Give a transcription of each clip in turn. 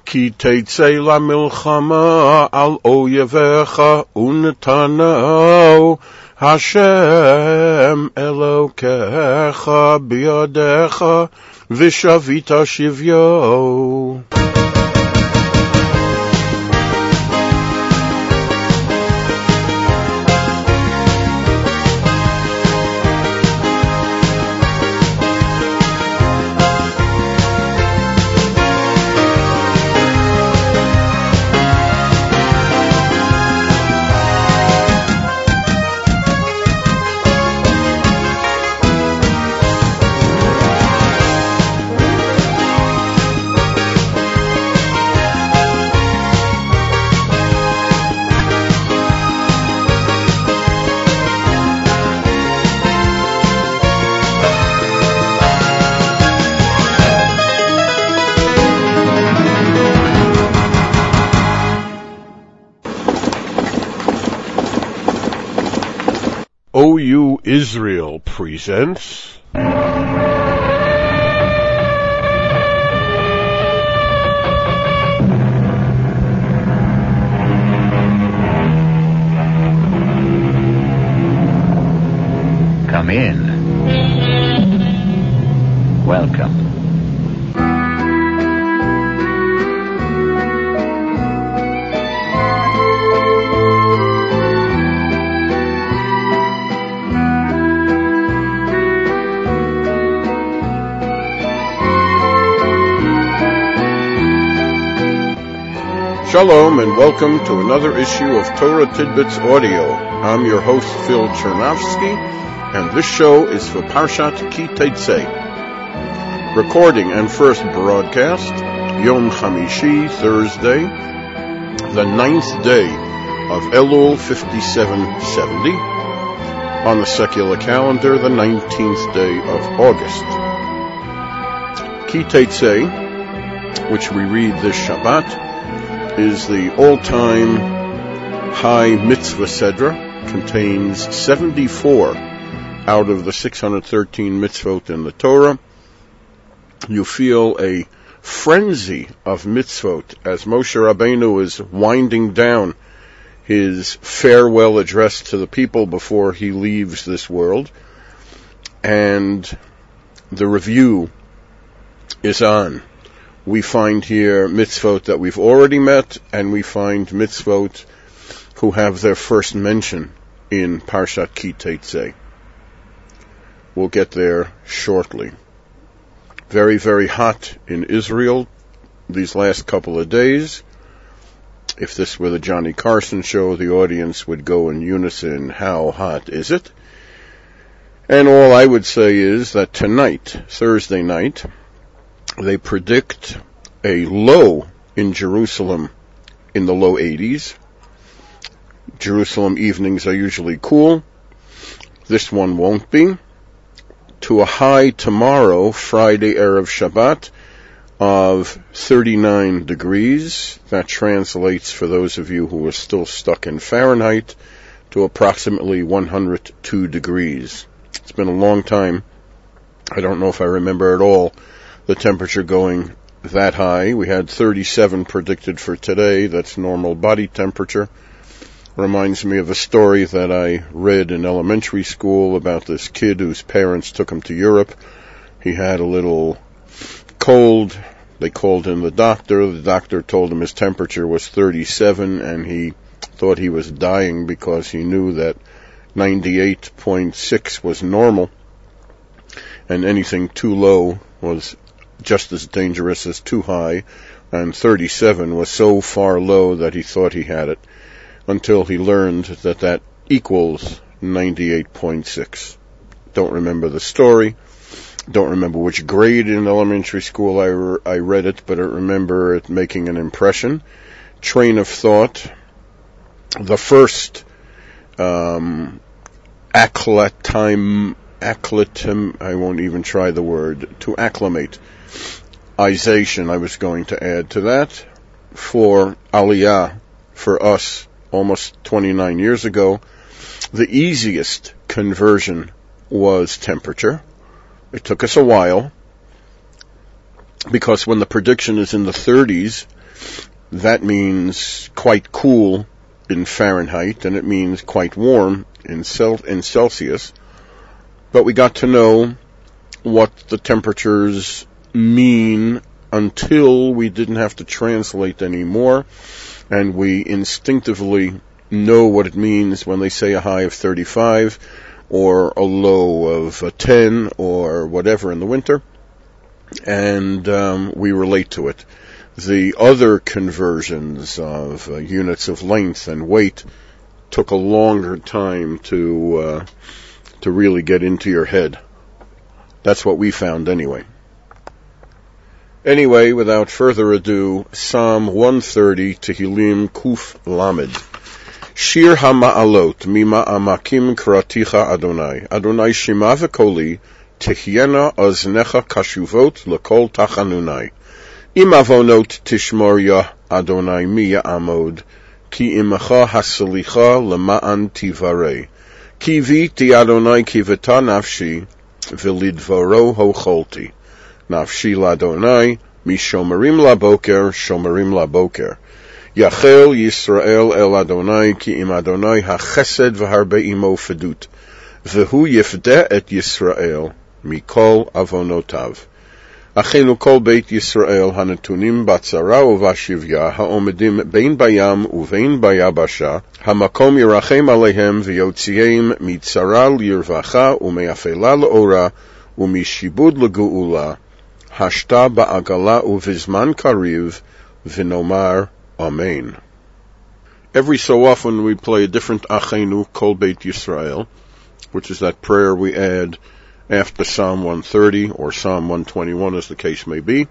כי תצא למלחמה על אויביך ונתנו השם אלוקיך בידיך ושבית שביו. OU Israel presents Come in. Welcome. Shalom and welcome to another issue of Torah Tidbits Audio. I'm your host Phil Chernovsky, and this show is for Parshat Ki Teitzei. Recording and first broadcast, Yom Chamishi, Thursday, the 9th day of Elul 5770, on the secular calendar, the 19th day of August. Ki Teitzei, which we read this Shabbat, is the all-time high mitzvah sedra, contains 74 out of the 613 mitzvot in the Torah. You feel a frenzy of mitzvot as Moshe Rabbeinu is winding down his farewell address to the people before he leaves this world, and the review is on. We find here mitzvot that we've already met, and we find mitzvot who have their first mention in Parshat Ki Teitzei. We'll get there shortly. Very, very hot in Israel these last couple of days. If this were the Johnny Carson show, the audience would go in unison, how hot is it? And all I would say is that tonight, Thursday night, they predict a low in Jerusalem in the low 80s. Jerusalem evenings are usually cool. This one won't be. To a high tomorrow, Friday, Erev Shabbat, of 39 degrees. That translates, for those of you who are still stuck in Fahrenheit, to approximately 102 degrees. It's been a long time. I don't know if I remember at all the temperature going that high. We had 37 predicted for today. That's normal body temperature. Reminds me of a story that I read in elementary school about this kid whose parents took him to Europe. He had a little cold. They called in the doctor. The doctor told him his temperature was 37, and he thought he was dying because he knew that 98.6 was normal, and anything too low was just as dangerous as too high, and 37 was so far low that he thought he had it, until he learned that that equals 98.6. Don't remember the story. Don't remember which grade in elementary school I read it, but I remember it making an impression. Train of thought. The first acclimatim, I won't even try the word, to acclimate. Ization, I was going to add to that. For Aliyah, for us, almost 29 years ago, the easiest conversion was temperature. It took us a while, because when the prediction is in the 30s, That means quite cool in Fahrenheit, and it means quite warm in Celsius. But we got to know what the temperatures mean until we didn't have to translate anymore, and we instinctively know what it means when they say a high of 35 or a low of 10 or whatever in the winter, and we relate to it. The other conversions of units of length and weight took a longer time to really get into your head. That's what we found anyway. Anyway, without further ado, Psalm 130, Tehillim Kuf Lamed. Shir HaMa'alot, Mima'amakim Kraticha Adonai. Adonai Shema V'Koli, Tehyena Oznecha Kashuvot L'Kol Tachanunai. Im Avonot Tishmor Yah Adonai Mi Ya'amod, Ki Imecha Hasalicha L'Ma'an Tivarei. Ki Viti Adonai Kiveta Nafshi, V'Lidvoro Hocholti. Nafshi Ladonai, Mishomerim Laboker, Shomerim Laboker. Yachel Yisrael El Adonai, Ki Im Adonai HaChesed V'Harbe Imo Fedut. V'Hu Yifdeh Et Yisrael, Mikol Avonotav. Achenu Kol Beit Yisrael, Hanatunim Batzara Uvashivya, Ha'omedim Bein Bayam Uvein Bayabasha, Hamakom Yerachem Alehem V'Yotziim Mitzara L'Yirvacha U'Me'afela L'Ora U'Mishibud L'Geula, Hashta Ba'agala Uvizman Kariv V'Nomar Amen. Every so often we play a different Achenu Kol Beit Yisrael, which is that prayer we add after Psalm 130 or Psalm 121 as the case may be.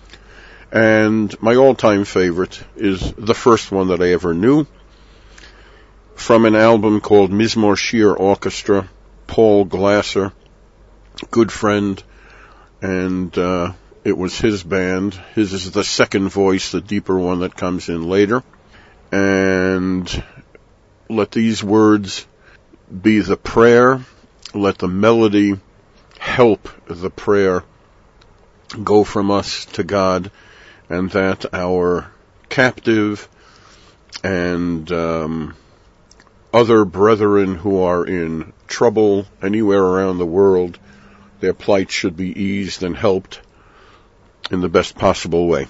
And my all-time favorite is the first one that I ever knew, from an album called Mizmor Shir Orchestra, Paul Glasser, good friend, and it was his band. His is the second voice, the deeper one that comes in later. And let these words be the prayer, let the melody help the prayer go from us to God, and that our captive and other brethren who are in trouble anywhere around the world, their plight should be eased and helped in the best possible way.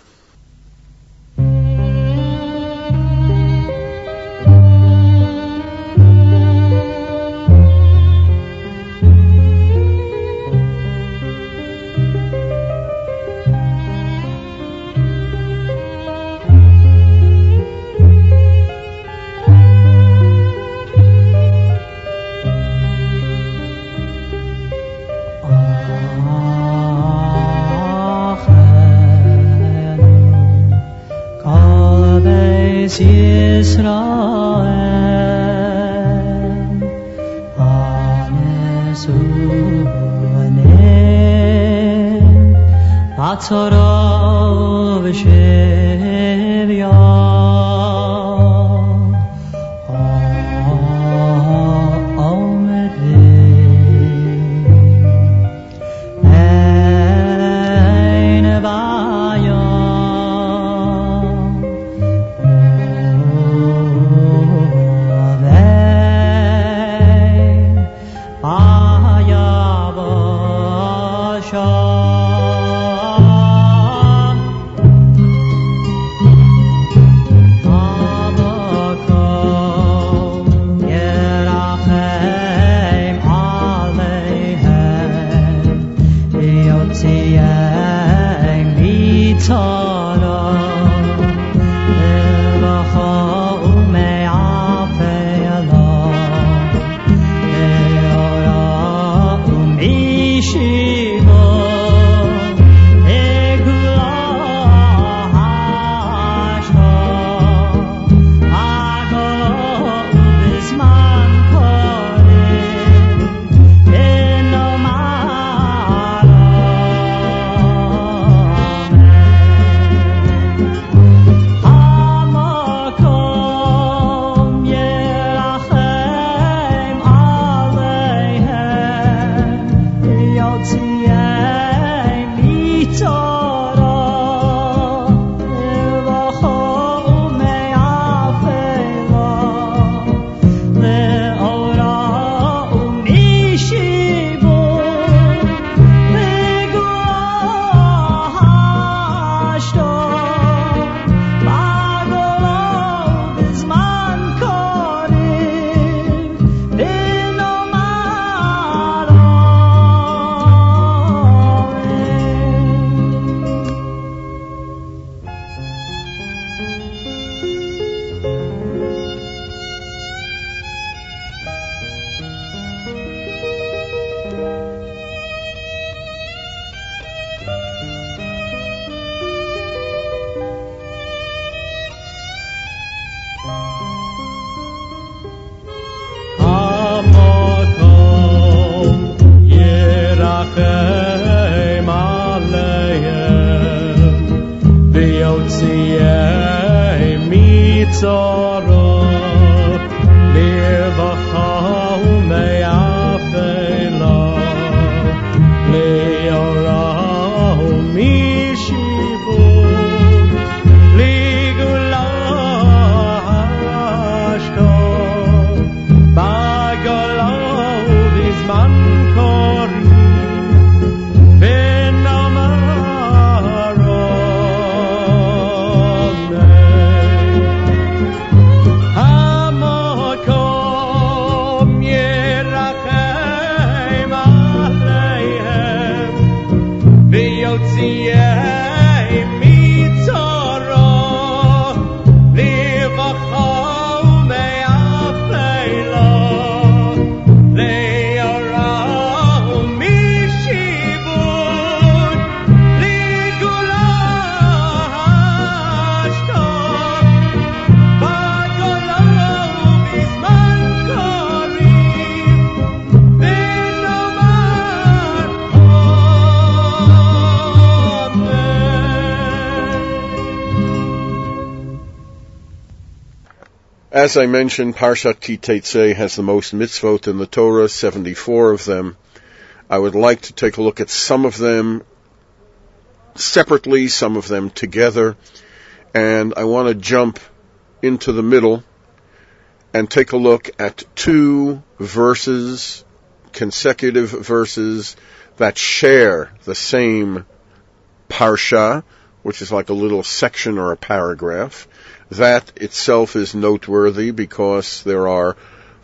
Yisrael Anesu Anem Atzara V'Shevya sorrow, lirvacha u'me'afela, le'ora u'mishivut, ligula hashkol, ba'gala u'bizman korim, ben amaron hamakom yerachem aleihem v'yotziei mitzara livacha u'me'afela le'ora u'mishivut ligula hashkol ba'gala u'bizman korim ben amar As I mentioned, Parshat Ki Teitzei has the most mitzvot in the Torah, 74 of them. I would like to take a look at some of them separately, some of them together, and I want to jump into the middle and take a look at two verses, consecutive verses, that share the same parsha, which is like a little section or a paragraph. That itself is noteworthy because there are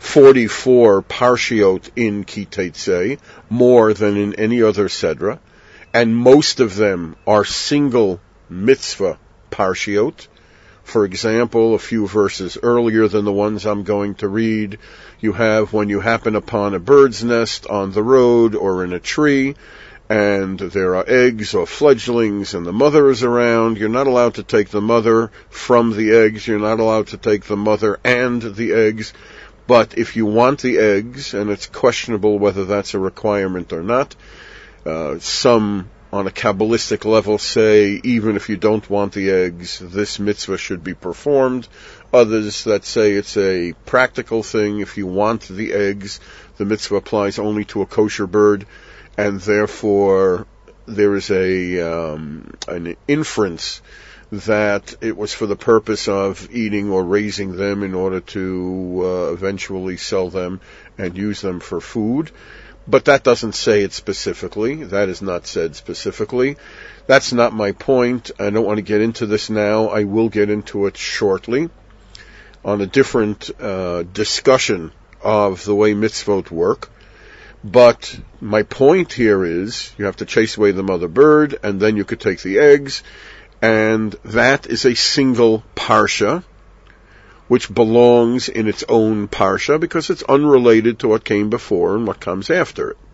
44 parshiot in Ki Teitzei, more than in any other Sedra, and most of them are single mitzvah parshiot. For example, a few verses earlier than the ones I'm going to read, you have when you happen upon a bird's nest on the road or in a tree, and there are eggs or fledglings and the mother is around, you're not allowed to take the mother from the eggs, you're not allowed to take the mother and the eggs, but if you want the eggs, and it's questionable whether that's a requirement or not, some on a Kabbalistic level say even if you don't want the eggs, this mitzvah should be performed. Others that say it's a practical thing, if you want the eggs, the mitzvah applies only to a kosher bird, and therefore there is an inference that it was for the purpose of eating or raising them in order to eventually sell them and use them for food. But that doesn't say it specifically. That is not said specifically. That's not my point. I don't want to get into this now. I will get into it shortly on a different discussion of the way mitzvot work. But my point here is you have to chase away the mother bird, and then you could take the eggs, and that is a single parsha, which belongs in its own parsha because it's unrelated to what came before and what comes after it.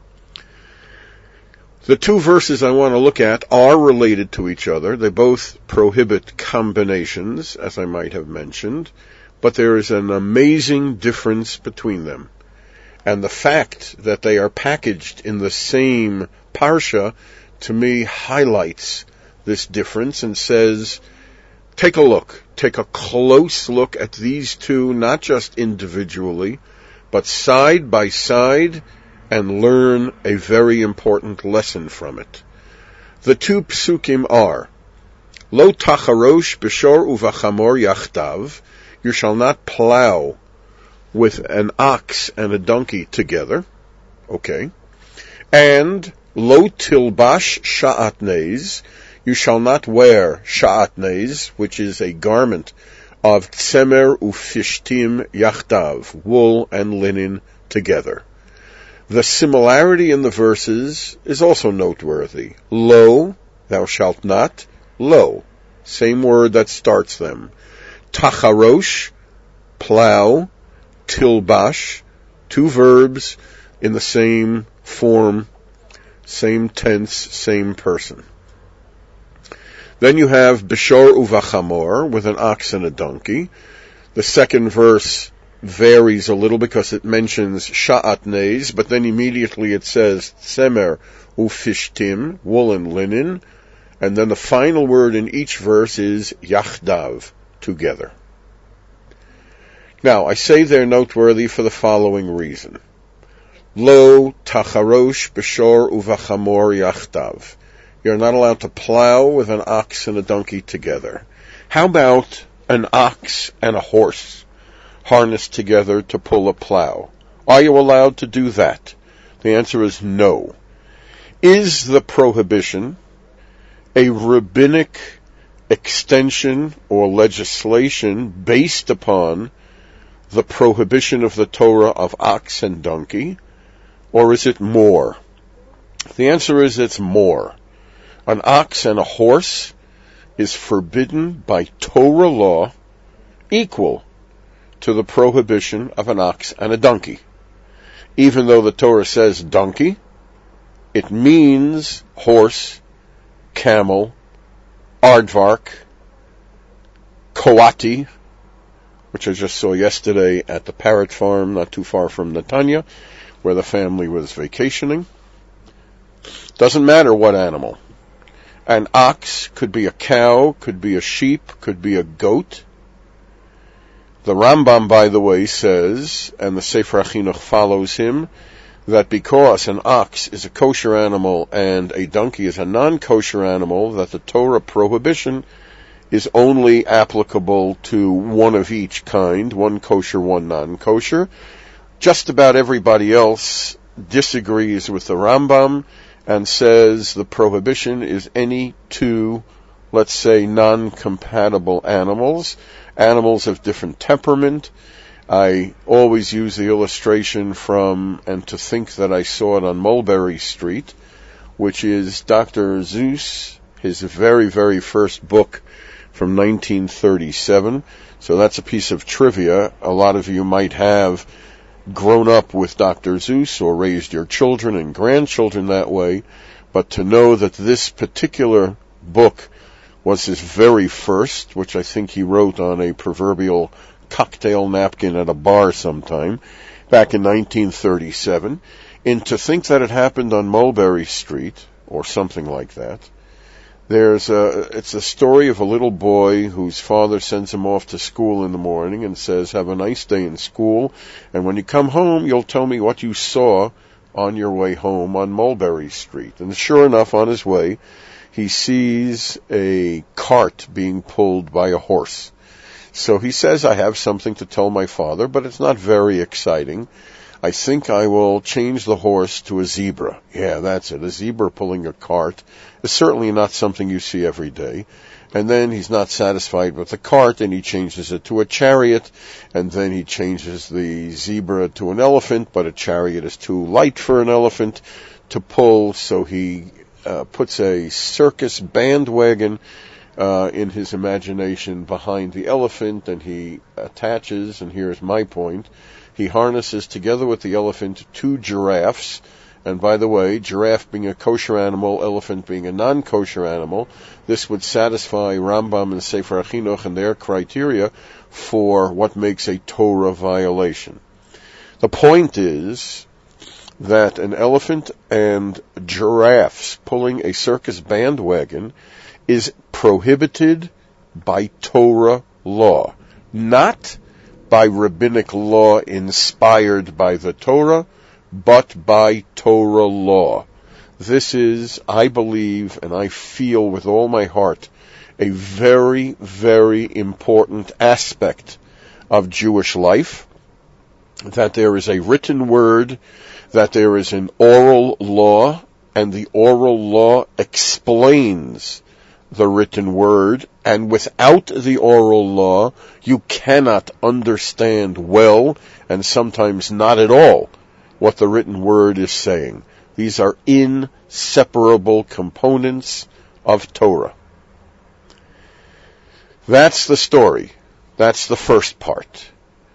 The two verses I want to look at are related to each other. They both prohibit combinations, as I might have mentioned, but there is an amazing difference between them. And the fact that they are packaged in the same parsha, to me, highlights this difference and says, take a look. Take a close look at these two, not just individually, but side by side, and learn a very important lesson from it. The two psukim are, Lo tacharosh b'shor uvachamor yachtav, you shall not plow with an ox and a donkey together, okay, and Lo tilbash sha'atnez, you shall not wear sha'atnez, which is a garment of tsemer ufishtim yachtav, wool and linen together. The similarity in the verses is also noteworthy. Lo, thou shalt not, lo, same word that starts them. Tacharosh, plow, tilbash, two verbs in the same form, same tense, same person. Then you have b'shor uvachamor, with an ox and a donkey. The second verse varies a little because it mentions sha'atnez, but then immediately it says tsemer ufishtim, wool and linen, and then the final word in each verse is yachdav, together. Now, I say they're noteworthy for the following reason. Lo tacharosh b'shor uvachamor yachtav. You're not allowed to plow with an ox and a donkey together. How about an ox and a horse harnessed together to pull a plow? Are you allowed to do that? The answer is no. Is the prohibition a rabbinic extension or legislation based upon the prohibition of the Torah of ox and donkey, or is it more? The answer is it's more. An ox and a horse is forbidden by Torah law equal to the prohibition of an ox and a donkey. Even though the Torah says donkey, it means horse, camel, aardvark, coati, which I just saw yesterday at the parrot farm not too far from Netanya, where the family was vacationing. Doesn't matter what animal. An ox could be a cow, could be a sheep, could be a goat. The Rambam, by the way, says, and the Sefer HaChinuch follows him, that because an ox is a kosher animal and a donkey is a non-kosher animal, that the Torah prohibition is only applicable to one of each kind, one kosher, one non-kosher. Just about everybody else disagrees with the Rambam and says the prohibition is any two, let's say, non-compatible animals of different temperament. I always use the illustration from, and to think that I saw it on Mulberry Street, which is Dr. Seuss, his very, very first book from 1937. So that's a piece of trivia. A lot of you might have grown up with Dr. Seuss or raised your children and grandchildren that way, but to know that this particular book was his very first, which I think he wrote on a proverbial cocktail napkin at a bar sometime, back in 1937, and to think that it happened on Mulberry Street, or something like that. It's a story of a little boy whose father sends him off to school in the morning and says, have a nice day in school, and when you come home, you'll tell me what you saw on your way home on Mulberry Street. And sure enough, on his way, he sees a cart being pulled by a horse. So he says, I have something to tell my father, but it's not very exciting. I think I will change the horse to a zebra. Yeah, that's it. A zebra pulling a cart is certainly not something you see every day. And then he's not satisfied with the cart, and he changes it to a chariot, and then he changes the zebra to an elephant, but a chariot is too light for an elephant to pull, so he puts a circus bandwagon in his imagination behind the elephant, and he attaches, and here's my point, he harnesses together with the elephant two giraffes. And by the way, giraffe being a kosher animal, elephant being a non-kosher animal, this would satisfy Rambam and Sefer HaChinuch and their criteria for what makes a Torah violation. The point is that an elephant and giraffes pulling a circus bandwagon is prohibited by Torah law, not by rabbinic law inspired by the Torah, but by Torah law. This is, I believe, and I feel with all my heart, a very, very important aspect of Jewish life, that there is a written word, that there is an oral law, and the oral law explains the written word, and without the oral law, you cannot understand well, and sometimes not at all, what the written word is saying. These are inseparable components of Torah. That's the story. That's the first part.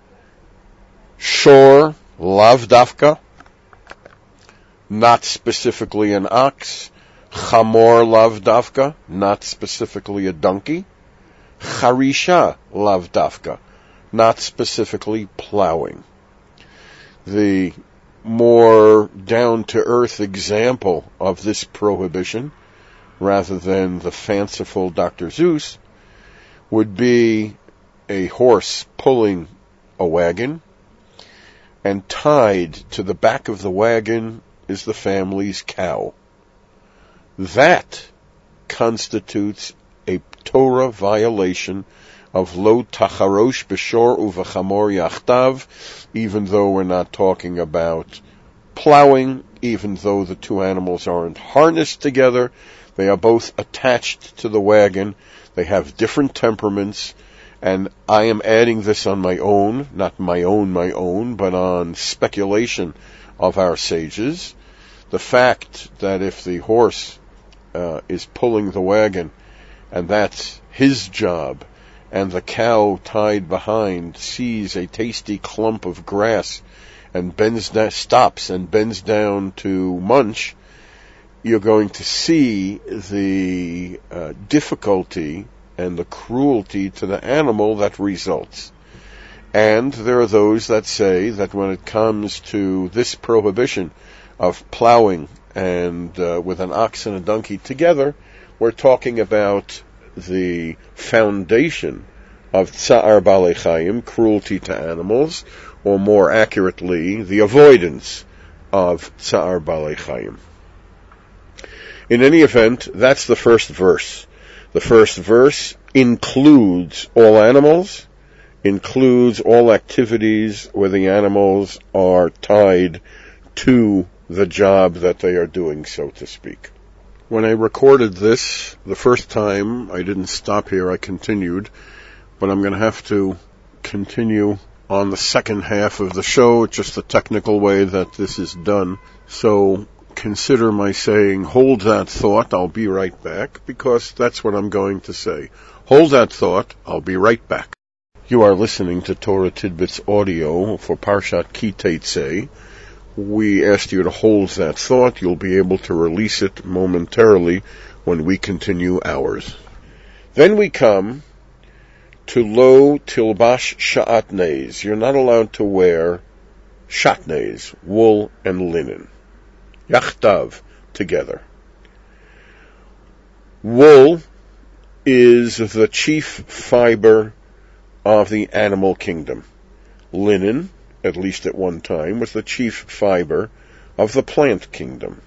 Shor, lav dafka, not specifically an ox. Chamor lav dafka, not specifically a donkey. Charisha lav dafka, not specifically plowing. The more down-to-earth example of this prohibition, rather than the fanciful Dr. Seuss, would be a horse pulling a wagon, and tied to the back of the wagon is the family's cow. That constitutes a Torah violation of lo tacharosh b'shor uv'chamor yachtav, even though we're not talking about plowing, even though the two animals aren't harnessed together. They are both attached to the wagon. They have different temperaments, and I am adding this on my own, not my own, but on speculation of our sages. The fact that if the horse is pulling the wagon, and that's his job, and the cow tied behind sees a tasty clump of grass and stops and bends down to munch, you're going to see the difficulty and the cruelty to the animal that results. And there are those that say that when it comes to this prohibition of plowing and with an ox and a donkey together, we're talking about the foundation of tsa'ar balei chayim, cruelty to animals, or more accurately, the avoidance of tsa'ar balei chayim. In any event, that's the first verse. The first verse includes all animals, includes all activities where the animals are tied to the job that they are doing, so to speak. When I recorded this the first time, I didn't stop here, I continued, but I'm going to have to continue on the second half of the show, just the technical way that this is done. So consider my saying, hold that thought, I'll be right back, because that's what I'm going to say. Hold that thought, I'll be right back. You are listening to Torah Tidbits Audio for Parshat Ki Teitzei. We asked you to hold that thought. You'll be able to release it momentarily when we continue ours. Then we come to lo tilbash sha'atnez. You're not allowed to wear shatnez, wool and linen. Yachtav, together. Wool is the chief fiber of the animal kingdom. Linen, at least at one time, was the chief fiber of the plant kingdom.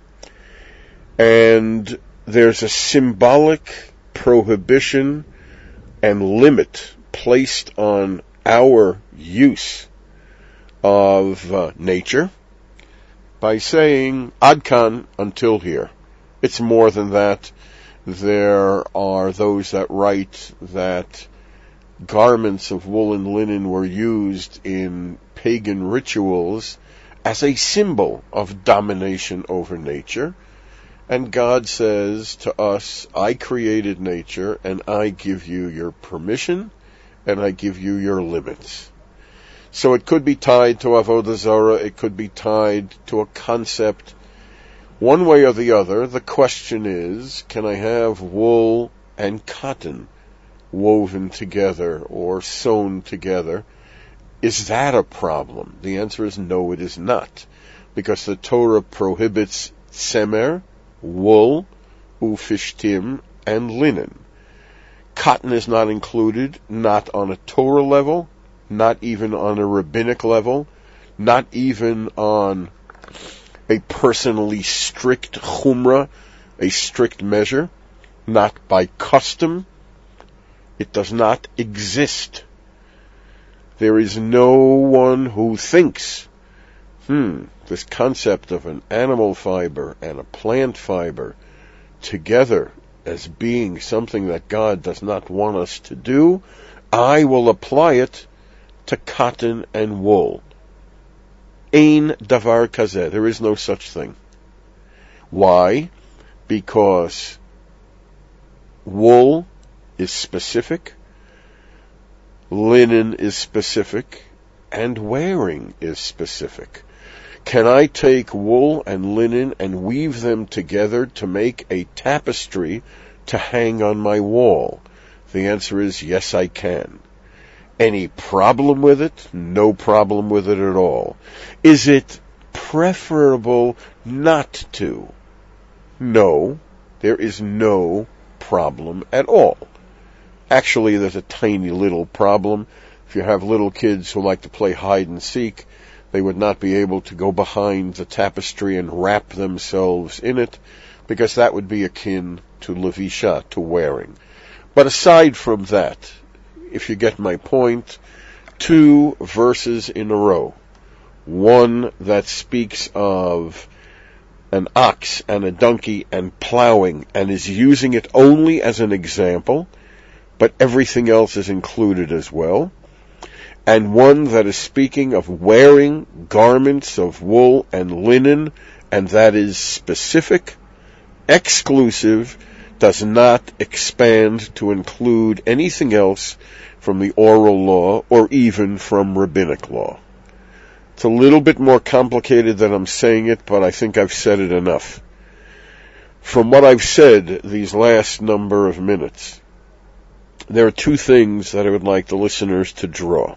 And there's a symbolic prohibition and limit placed on our use of nature by saying, Adkan, until here. It's more than that. There are those that write that garments of wool and linen were used in pagan rituals as a symbol of domination over nature. And God says to us, I created nature, and I give you your permission, and I give you your limits. So it could be tied to Avodah Zarah, it could be tied to a concept. One way or the other, the question is, can I have wool and cotton woven together or sewn together? Is that a problem? The answer is no, it is not. Because the Torah prohibits tzemer, wool, ufishtim, and linen. Cotton is not included, not on a Torah level, not even on a rabbinic level, not even on a personally strict chumrah, a strict measure, not by custom. It does not exist. There is no one who thinks, this concept of an animal fiber and a plant fiber together as being something that God does not want us to do, I will apply it to cotton and wool. Ein davar kazeh. There is no such thing. Why? Because wool is specific, linen is specific, and wearing is specific. Can I take wool and linen and weave them together to make a tapestry to hang on my wall? The answer is yes, I can. Any problem with it? No problem with it at all. Is it preferable not to? No, there is no problem at all. Actually, there's a tiny little problem. If you have little kids who like to play hide and seek, they would not be able to go behind the tapestry and wrap themselves in it, because that would be akin to levisha, to wearing. But aside from that, if you get my point, 2 verses in a row. One that speaks of an ox and a donkey and plowing and is using it only as an example, but everything else is included as well. And one that is speaking of wearing garments of wool and linen, and that is specific, exclusive, does not expand to include anything else from the oral law or even from rabbinic law. It's a little bit more complicated than I'm saying it, but I think I've said it enough. From what I've said these last number of minutes, there are 2 things that I would like the listeners to draw.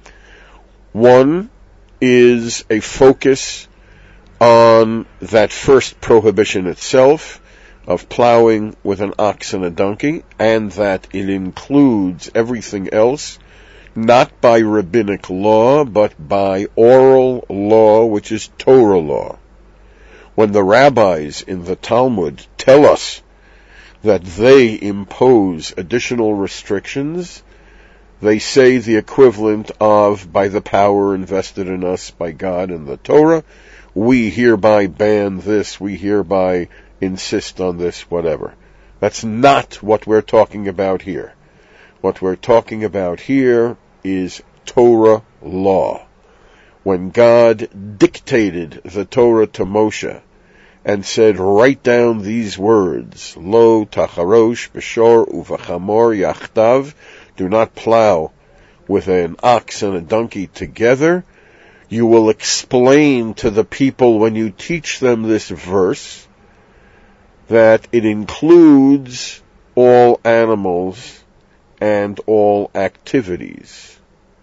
One is a focus on that first prohibition itself of plowing with an ox and a donkey, and that it includes everything else, not by rabbinic law, but by oral law, which is Torah law. When the rabbis in the Talmud tell us that they impose additional restrictions, they say the equivalent of, by the power invested in us by God in the Torah, we hereby ban this, we hereby insist on this, whatever. That's not what we're talking about here. What we're talking about here is Torah law. When God dictated the Torah to Moshe and said, write down these words, Lo tacharosh b'shor uv'chamor yachtav, do not plow with an ox and a donkey together, you will explain to the people when you teach them this verse that it includes all animals and all activities.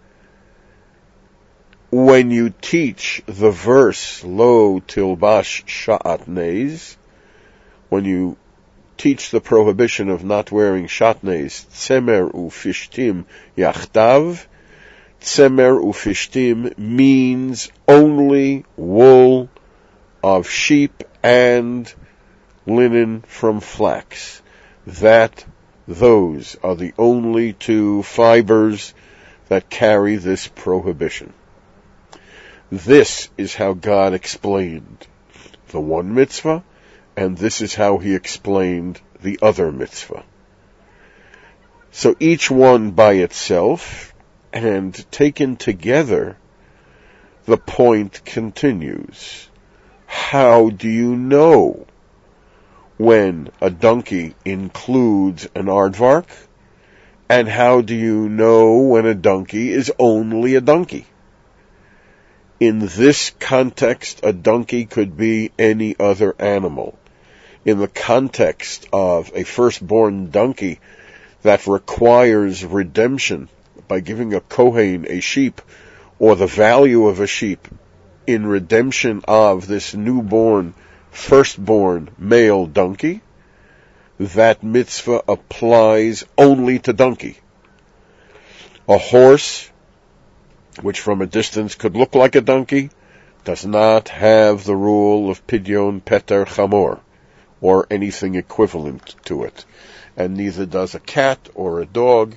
When you teach the verse, Lo tilbash shatnez, when you teach the prohibition of not wearing shatnez, tzemer ufishtim yachtav, tzemer ufishtim means only wool of sheep and linen from flax. Those are the only 2 fibers that carry this prohibition. This is how God explained the one mitzvah, and this is how he explained the other mitzvah. So each one by itself, and taken together, the point continues. How do you know when a donkey includes an aardvark? And how do you know when a donkey is only a donkey? In this context, a donkey could be any other animal. In the context of a firstborn donkey that requires redemption by giving a kohen a sheep, or the value of a sheep in redemption of this newborn, firstborn male donkey, that mitzvah applies only to donkey. A horse, which from a distance could look like a donkey, does not have the rule of pidyon peter chamor, or anything equivalent to it. And neither does a cat or a dog,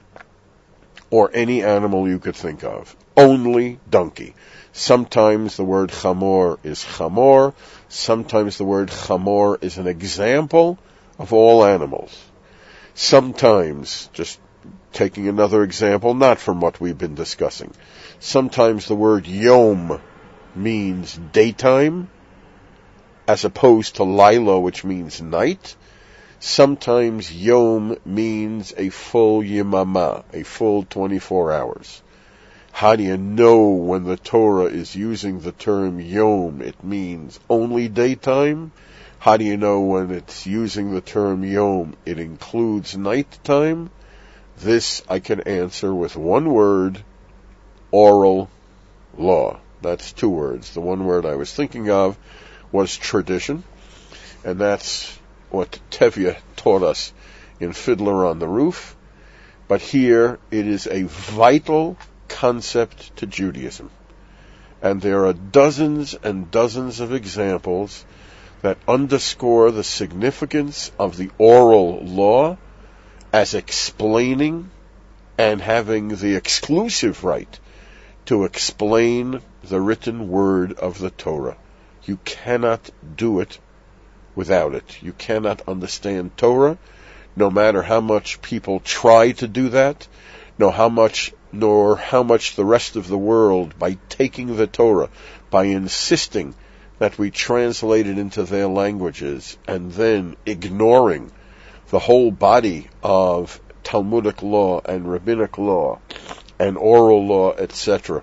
or any animal you could think of. Only donkey. Sometimes the word chamor is chamor, sometimes the word chamor is an example of all animals. Sometimes, just taking another example, not from what we've been discussing, sometimes the word yom means daytime, as opposed to laila, which means night. Sometimes yom means a full yemama, a full 24 hours. How do you know when the Torah is using the term yom, it means only daytime? How do you know when it's using the term yom, it includes nighttime? This I can answer with one word, oral law. That's 2 words. The one word I was thinking of was tradition, and that's what Tevye taught us in Fiddler on the Roof. But here it is a vital concept to Judaism. And there are dozens and dozens of examples that underscore the significance of the oral law as explaining and having the exclusive right to explain the written word of the Torah. You cannot do it without it. You cannot understand Torah, no matter how much people try to do that, nor how much the rest of the world, by taking the Torah, by insisting that we translate it into their languages, and then ignoring the whole body of Talmudic law and rabbinic law and oral law, etc.,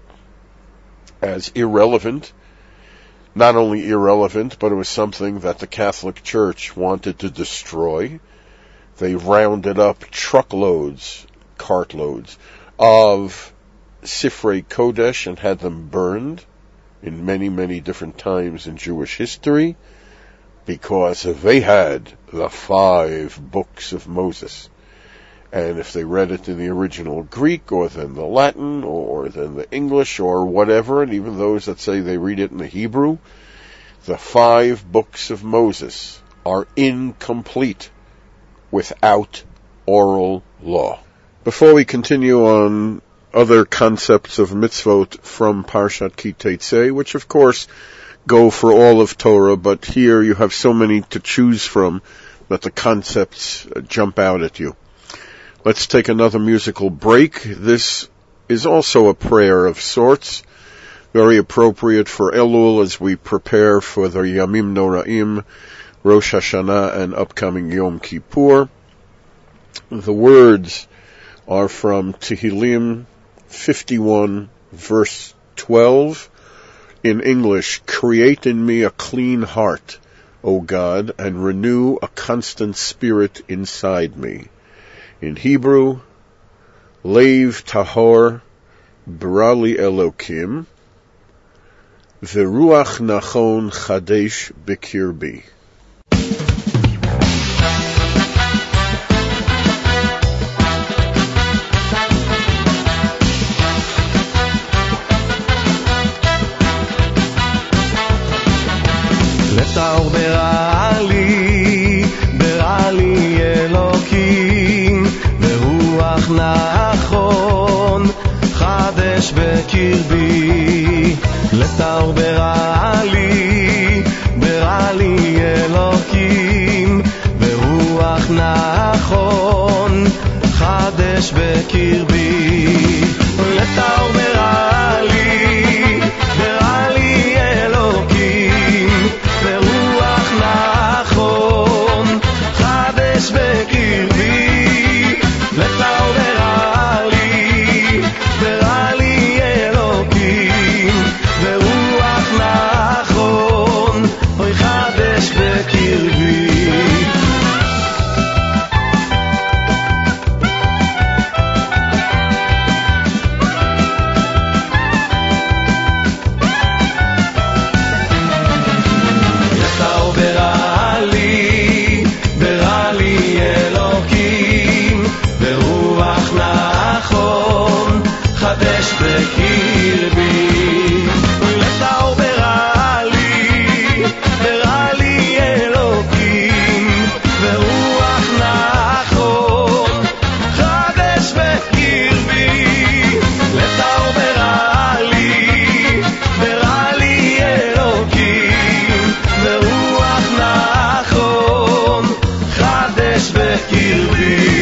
as irrelevant. Not only irrelevant, but it was something that the Catholic Church wanted to destroy. They rounded up truckloads, cartloads, of Sifrei Kodesh and had them burned in many, many different times in Jewish history, because they had the 5 books of Moses. And if they read it in the original Greek, or then the Latin, or then the English, or whatever, and even those that say they read it in the Hebrew, the 5 books of Moses are incomplete without oral law. Before we continue on other concepts of mitzvot from Parshat Ki Teitzei, which of course go for all of Torah, but here you have so many to choose from that the concepts jump out at you. Let's take another musical break. This is also a prayer of sorts, very appropriate for Elul as we prepare for the Yamim Noraim, Rosh Hashanah, and upcoming Yom Kippur. The words are from Tehillim 51, verse 12. In English, create in me a clean heart, O God, and renew a constant spirit inside me. In Hebrew, Leiv Tahor Brali Elokim, V'ruach Nachon Chadesh B'kirbi. לטהור ברא לי אלוקים, ורוח נכון חדש בקרבי. לטהור ברא לי אלוקים, ורוח נכון חדש בקרבי. לטהור ברא לי אלוקים, ורוח נכון חדש בקרבי. לטהור ברא לי אלוקים, ורוח נכון אוי חדש בקרבי. בקרבי, לטהור ברא לי אלוקים, ורוח נכון חדש בקרבי. לטהור ברא לי אלוקים, ורוח נכון חדש בקרבי.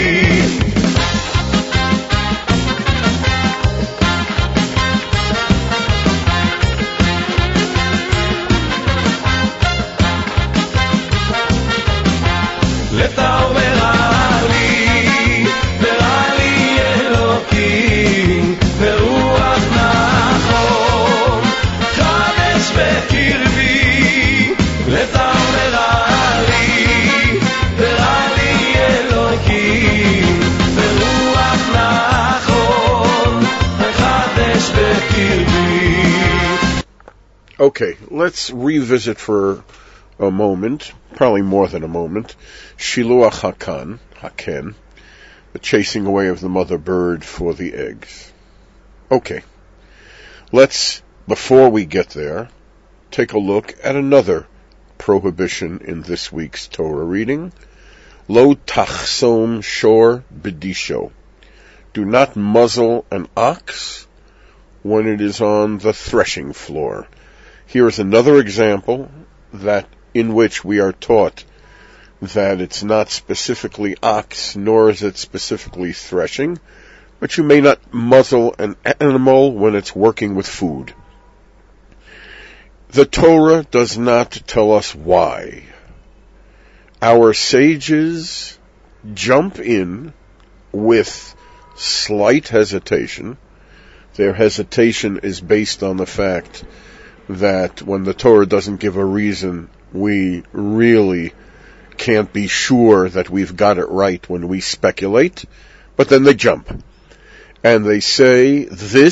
Okay, let's revisit for a moment, probably more than a moment, Shiluach Haken, the chasing away of the mother bird for the eggs. Okay, let's, before we get there, take a look at another prohibition in this week's Torah reading. Lo tachsom shor b'disho. Do not muzzle an ox when it is on the threshing floor. Here is another example that in which we are taught that it's not specifically ox, nor is it specifically threshing, but you may not muzzle an animal when it's working with food. The Torah does not tell us why. Our sages jump in with slight hesitation. Their hesitation is based on the fact that when the Torah doesn't give a reason, we really can't be sure that we've got it right when we speculate, but then they jump. And they say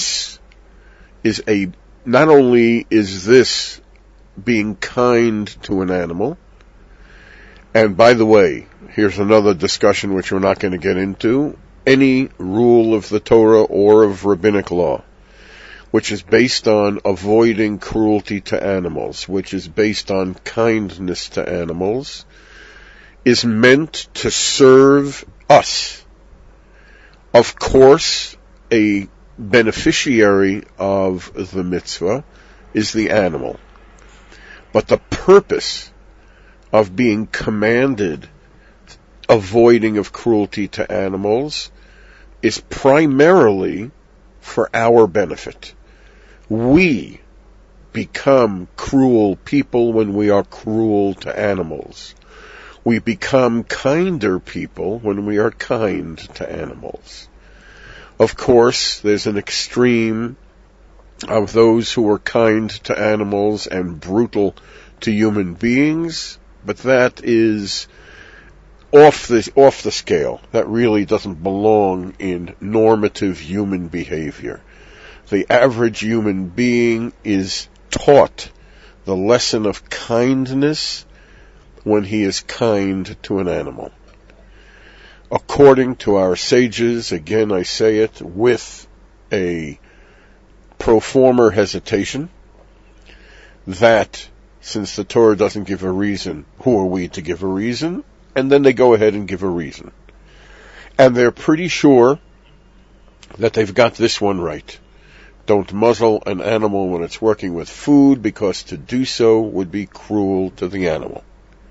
not only is this being kind to an animal, and by the way, here's another discussion which we're not going to get into, any rule of the Torah or of rabbinic law, which is based on avoiding cruelty to animals, which is based on kindness to animals, is meant to serve us. Of course, a beneficiary of the mitzvah is the animal. But the purpose of being commanded avoiding of cruelty to animals is primarily for our benefit. We become cruel people when we are cruel to animals. We become kinder people when we are kind to animals. Of course, there's an extreme of those who are kind to animals and brutal to human beings, but that is off the scale. That really doesn't belong in normative human behavior. The average human being is taught the lesson of kindness when he is kind to an animal. According to our sages, again I say it with a pro forma hesitation, that since the Torah doesn't give a reason, who are we to give a reason? And then they go ahead and give a reason. And they're pretty sure that they've got this one right. Don't muzzle an animal when it's working with food, because to do so would be cruel to the animal.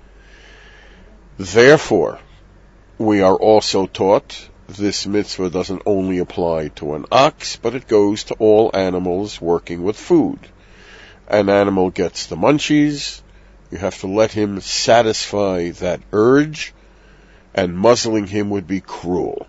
Therefore, we are also taught this mitzvah doesn't only apply to an ox, but it goes to all animals working with food. An animal gets the munchies, you have to let him satisfy that urge, and muzzling him would be cruel.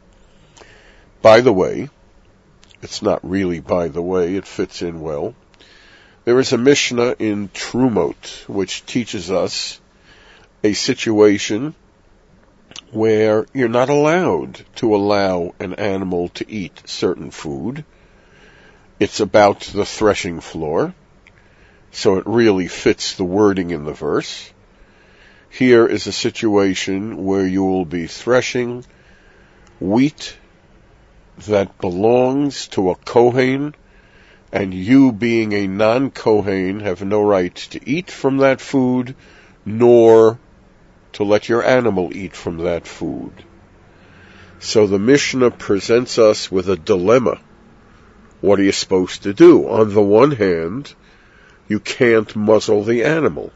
By the way, it's not really by the way, it fits in well. There is a Mishnah in Trumot which teaches us a situation where you're not allowed to allow an animal to eat certain food. It's about the threshing floor, so it really fits the wording in the verse. Here is a situation where you will be threshing wheat that belongs to a Kohen, and you, being a non-Kohen, have no right to eat from that food, nor to let your animal eat from that food. So the Mishnah presents us with a dilemma. What are you supposed to do? On the one hand, you can't muzzle the animal.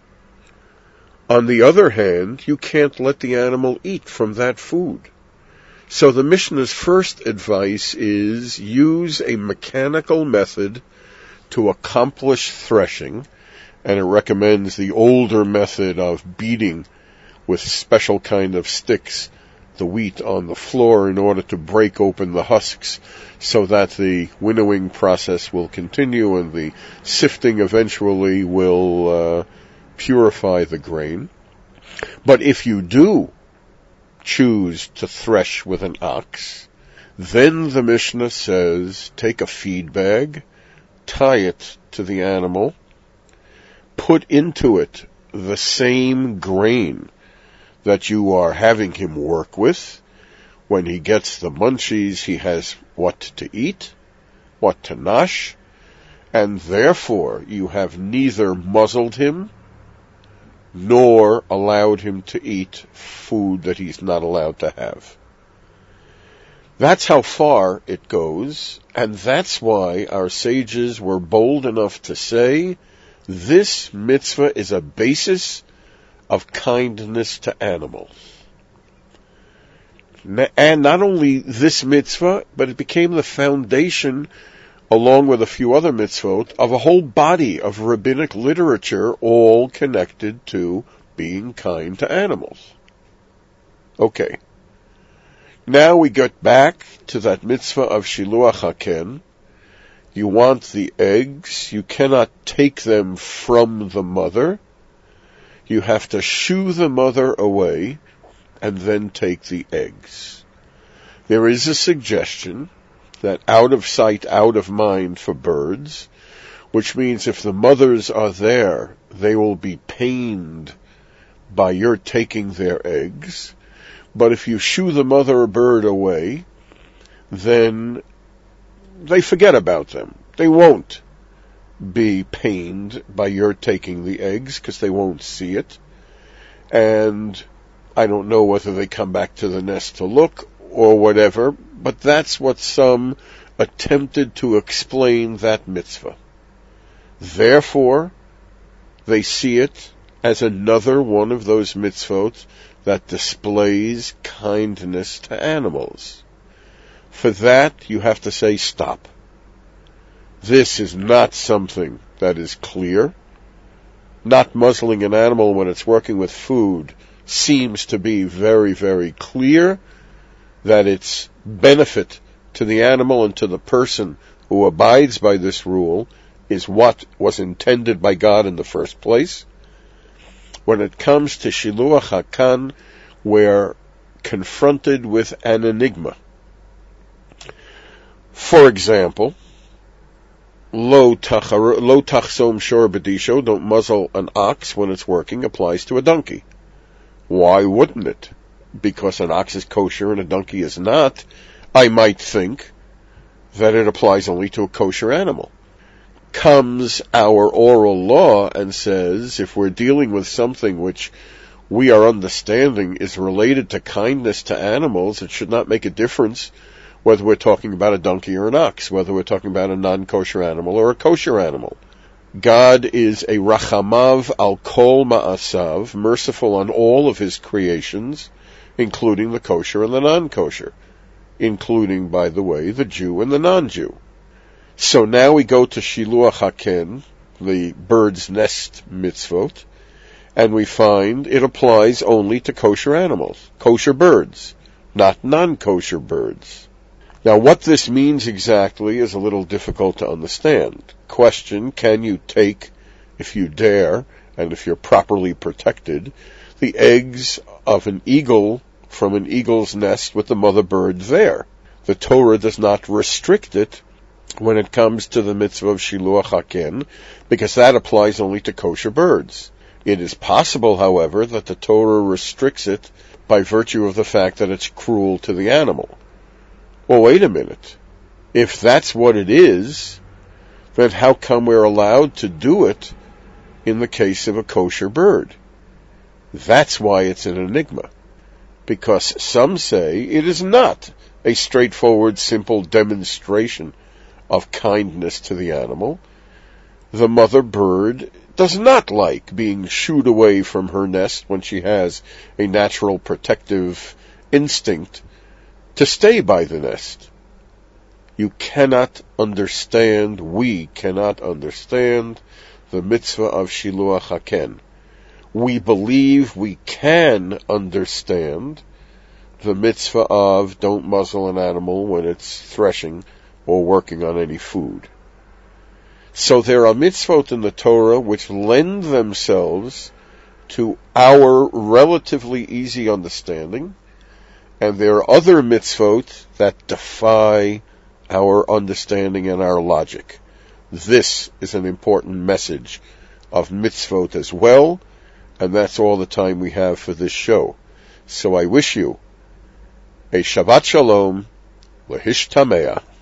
On the other hand, you can't let the animal eat from that food. So the Mishnah's first advice is use a mechanical method to accomplish threshing, and it recommends the older method of beating with special kind of sticks the wheat on the floor in order to break open the husks so that the winnowing process will continue and the sifting eventually will purify the grain. But if you do choose to thresh with an ox, then the Mishnah says take a feed bag, tie it to the animal, put into it the same grain that you are having him work with, When he gets the munchies, he has what to eat, what to nash, and therefore you have neither muzzled him nor allowed him to eat food that he's not allowed to have. That's how far it goes, and that's why our sages were bold enough to say this mitzvah is a basis of kindness to animals. And not only this mitzvah, but it became the foundation, along with a few other mitzvot, of a whole body of rabbinic literature, all connected to being kind to animals. Okay. Now we get back to that mitzvah of Shiluach HaKen. You want the eggs. You cannot take them from the mother. You have to shoo the mother away and then take the eggs. There is a suggestion that out of sight, out of mind for birds, which means if the mothers are there, they will be pained by your taking their eggs. But if you shoo the mother bird away, then they forget about them. They won't be pained by your taking the eggs because they won't see it. And I don't know whether they come back to the nest to look or whatever, but that's what some attempted to explain that mitzvah. Therefore, they see it as another one of those mitzvot that displays kindness to animals. For that, you have to say stop. This is not something that is clear. Not muzzling an animal when it's working with food seems to be very, very clear that its benefit to the animal and to the person who abides by this rule is what was intended by God in the first place. When it comes to Shiluach HaKen, we're confronted with an enigma. For example, Lo tachsom shor b'disho, don't muzzle an ox when it's working, applies to a donkey. Why wouldn't it? Because an ox is kosher and a donkey is not, I might think that it applies only to a kosher animal. Comes our oral law and says, if we're dealing with something which we are understanding is related to kindness to animals, it should not make a difference whether we're talking about a donkey or an ox, whether we're talking about a non-kosher animal or a kosher animal. God is a rachamav al kol ma'asav, merciful on all of his creations, including the kosher and the non-kosher, including, by the way, the Jew and the non-Jew. So now we go to Shiluach HaKen, the bird's nest mitzvot, and we find it applies only to kosher animals, kosher birds, not non-kosher birds. Now what this means exactly is a little difficult to understand. Question, can you take, if you dare, and if you're properly protected, the eggs of an eagle from an eagle's nest with the mother bird there? The Torah does not restrict it when it comes to the mitzvah of Shiluach HaKen, because that applies only to kosher birds. It is possible, however, that the Torah restricts it by virtue of the fact that it's cruel to the animal. Well, wait a minute. If that's what it is, then how come we're allowed to do it in the case of a kosher bird? That's why it's an enigma. Because some say it is not a straightforward, simple demonstration of kindness to the animal. The mother bird does not like being shooed away from her nest when she has a natural protective instinct to stay by the nest. You cannot understand, we cannot understand the mitzvah of Shiluach HaKen. We believe we can understand the mitzvah of don't muzzle an animal when it's threshing or working on any food. So there are mitzvot in the Torah which lend themselves to our relatively easy understanding, and there are other mitzvot that defy our understanding and our logic. This is an important message of mitzvot as well, and that's all the time we have for this show. So I wish you a Shabbat Shalom, Lehishtameah.